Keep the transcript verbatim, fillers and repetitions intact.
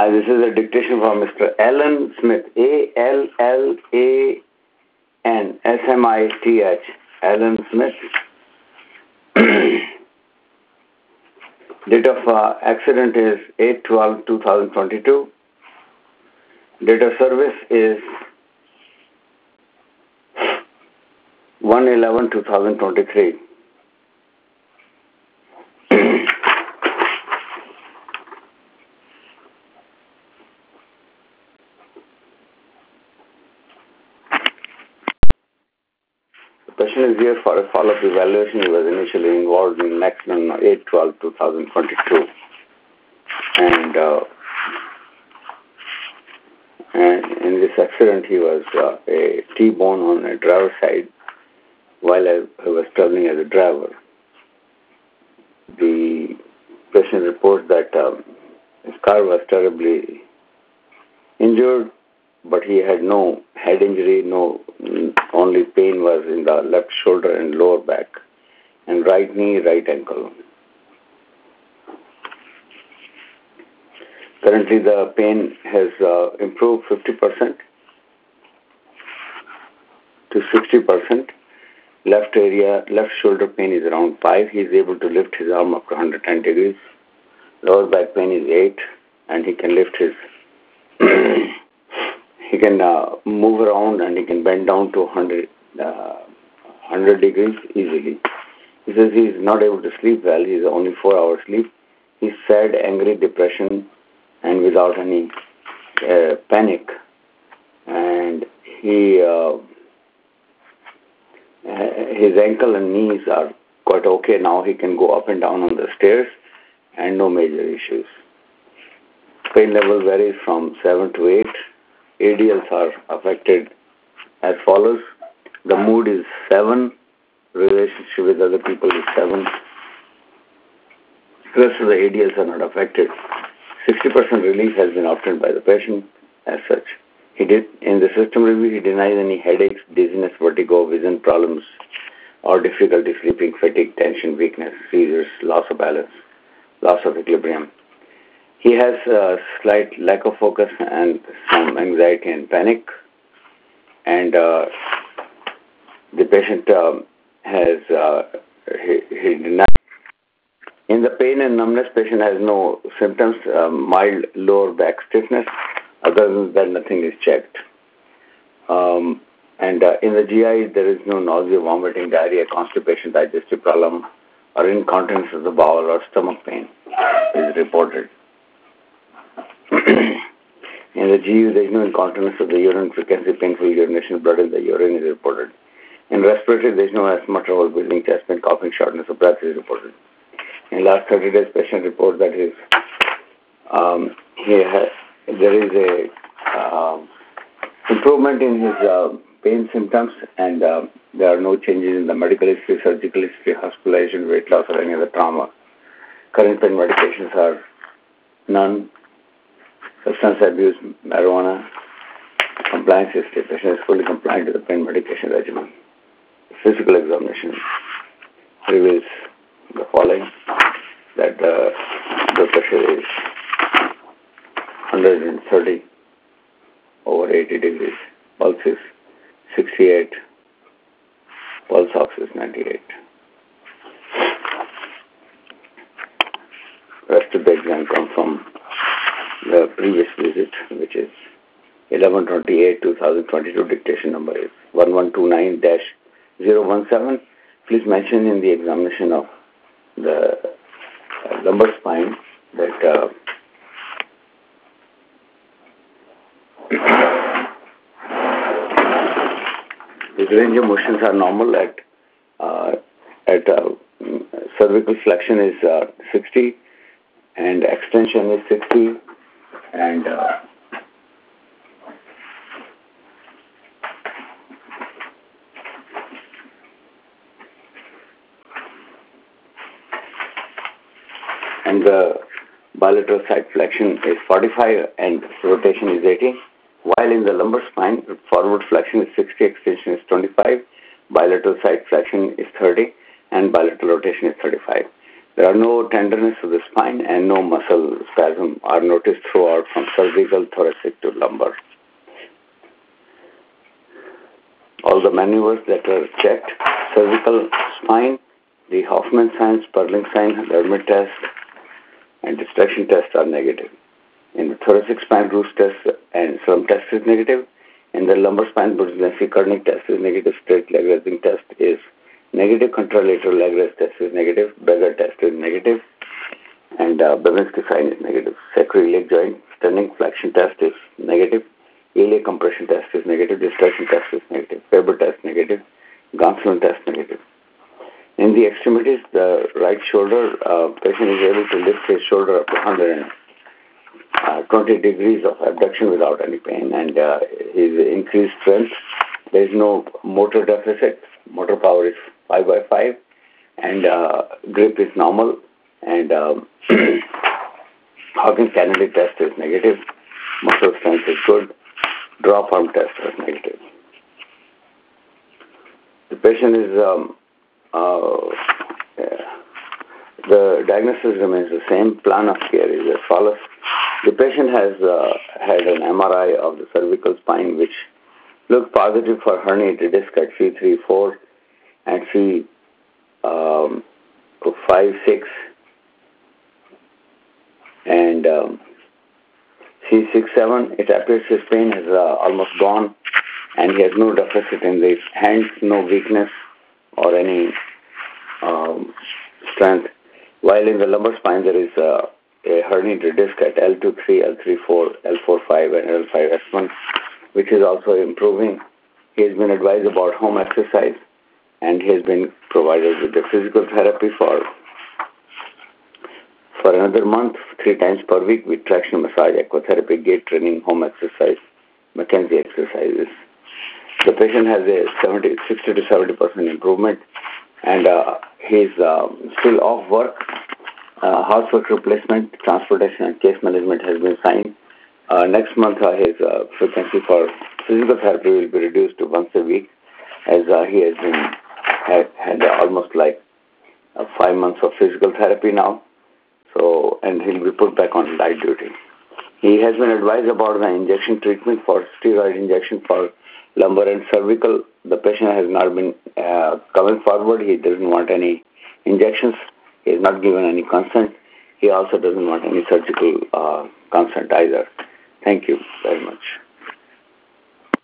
Uh, this is a dictation from Mister Allan Smith, A L L A N S M I T H, Allan Smith. Date of uh, accident is eight twelve two thousand twenty-two. Date of service is one eleven two thousand twenty-three. The patient is here for a follow-up evaluation. He was initially involved in an accident on eight twelve two thousand twenty-two. And, uh, and in this accident, he was uh, a T-bone on a driver's side while I, I was traveling as a driver. The patient reports that um, his car was terribly injured, but he had no head injury, no, only pain was in the left shoulder and lower back, and right knee, right ankle. Currently, the pain has uh, improved fifty percent to sixty percent. Left area, left shoulder pain is around five. He is able to lift his arm up to one hundred ten degrees. Lower back pain is eight, and he can lift his he can uh, move around and he can bend down to one hundred, uh, one hundred degrees easily. He says he is not able to sleep well. He is only four hours sleep. He's sad, angry, depression, and without any uh, panic. And he uh, his ankle and knees are quite okay now. He can go up and down on the stairs and no major issues. Pain level varies from seven to eight. A D Ls are affected as follows. The mood is seven. Relationship with other people is seven. The rest of the A D Ls are not affected. sixty percent relief has been obtained by the patient as such. He did, in the system review, he denies any headaches, dizziness, vertigo, vision problems, or difficulty sleeping, fatigue, tension, weakness, seizures, loss of balance, loss of equilibrium. He has a slight lack of focus and some anxiety and panic. And uh, the patient um, has, uh, he, he denies. In the pain and numbness, patient has no symptoms, uh, mild lower back stiffness. Other than that, nothing is checked. Um, and uh, in the G I, there is no nausea, vomiting, diarrhea, constipation, digestive problem, or incontinence of the bowel or stomach pain is reported. In the G U, there is no incontinence of the urine, frequency, painful urination, blood in the urine is reported. In respiratory, there is no asthma, trouble breathing, chest pain, coughing, shortness of breath is reported. In the last thirty days, patient reports that his, um, he has, there is a uh, improvement in his uh, pain symptoms, and uh, there are no changes in the medical history, surgical history, hospitalization, weight loss, or any other trauma. Current pain medications are none. Substance abuse, marijuana, compliance history. Patient is fully compliant to the pain medication regimen. Physical examination reveals the following: that uh, the pressure is one hundred thirty over eighty degrees, pulse is sixty-eight, pulse ox is ninety-eight. Rest of the exam comes from the previous visit, which is eleven twenty-eight two thousand twenty-two. Dictation number is one one two nine dash zero one seven. Please mention in the examination of the uh, lumbar spine that uh, the range of motions are normal at uh, at uh, cervical flexion is uh, sixty and extension is sixty, and uh, and the bilateral side flexion is forty-five and rotation is eighty, while in the lumbar spine, forward flexion is sixty, extension is twenty-five, bilateral side flexion is thirty, and bilateral rotation is thirty-five. There are no tenderness of the spine and no muscle spasm are noticed throughout from cervical, thoracic to lumbar. All the maneuvers that are checked, cervical spine, the Hoffman sign, Sperling sign, Lermit test, and distraction test are negative. In the thoracic spine, Roos test and Slump test is negative. In the lumbar spine, Brudzinski-Kernig test is negative. Straight leg raising test is negative. Contralateral leg raise test is negative. Beggar test is negative. And uh, Babinski sign is negative. Sacroiliac joint standing flexion test is negative. Iliac compression test is negative. Distraction test is negative. Faber test negative. Gonsalon test negative. In the extremities, the right shoulder, uh, patient is able to lift his shoulder up to one hundred twenty degrees of abduction without any pain, and uh, his increased strength. There is no motor deficit. Motor power is five by five, and uh, grip is normal, and um, Hawkins-Kennedy test is negative. Muscle strength is good. Drop arm test is negative. The patient is um, uh, yeah. The diagnosis remains the same. Plan of care is as follows. The patient has uh, had an M R I of the cervical spine which looked positive for herniated disc at C three four and C five six and um, C six seven. It appears his pain is uh, almost gone and he has no deficit in the hands, no weakness or any um, strength. While in the lumbar spine there is uh, a herniated disc at L two three, L three four, L four five and L five S one, which is also improving. He has been advised about home exercise and he has been provided with the physical therapy for for another month, three times per week with traction massage, aquatherapy, gait training, home exercise, McKenzie exercises. The patient has a seventy, sixty to seventy percent improvement and uh, he is uh, still off work. Uh, housework replacement, transportation and case management has been signed. Uh, next month uh, his uh, frequency for physical therapy will be reduced to once a week as uh, he has been had, had uh, almost like uh, five months of physical therapy now. So, and he'll be put back on light duty. He has been advised about the injection treatment for steroid injection for lumbar and cervical. The patient has not been uh, coming forward. He doesn't want any injections. He has not given any consent. He also doesn't want any surgical uh, consent either. Thank you very much.